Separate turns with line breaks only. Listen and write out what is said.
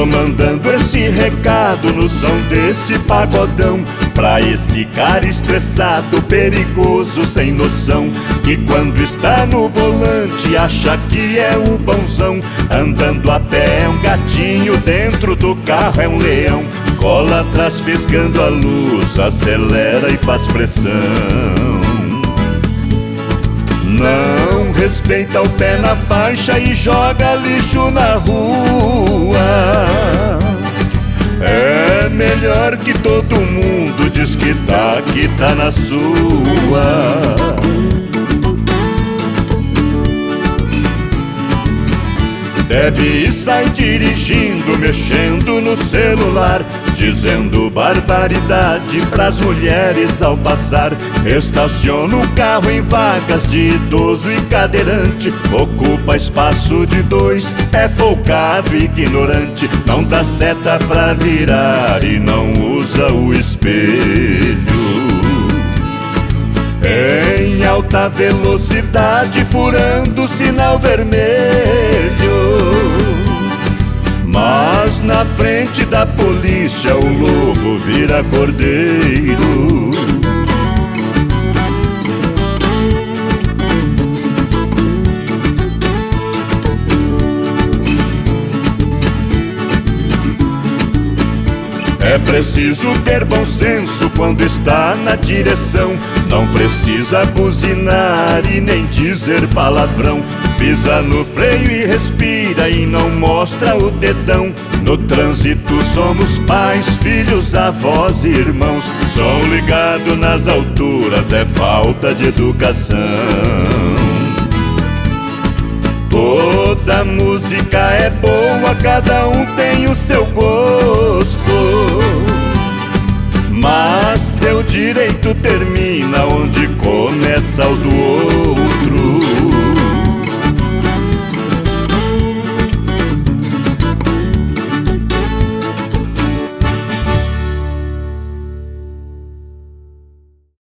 mandando esse recado no som desse pagodão, pra esse cara estressado, perigoso, sem noção, que quando está no volante acha que é o bonzão. Andando a pé é um gatinho, dentro do carro é um leão. Cola atrás piscando a luz, acelera e faz pressão. Não respeita o pé na faixa e joga lixo na rua. É melhor que todo mundo diz que tá na sua. Bebe e sai dirigindo, mexendo no celular, dizendo barbaridade pras mulheres ao passar. Estaciona o carro em vagas de idoso e cadeirante, ocupa espaço de dois, é folgado e ignorante. Não dá seta pra virar e não usa o espelho. Em alta velocidade, furando o sinal vermelho, mas na frente da polícia o lobo vira cordeiro. É preciso ter bom senso quando está na direção. Não precisa buzinar e nem dizer palavrão. Pisa no freio e respira e não mostra o dedão. No trânsito somos pais, filhos, avós e irmãos. Som ligado nas alturas é falta de educação. Toda música é boa, cada um tem o seu gosto, mas seu direito termina onde começa o do outro.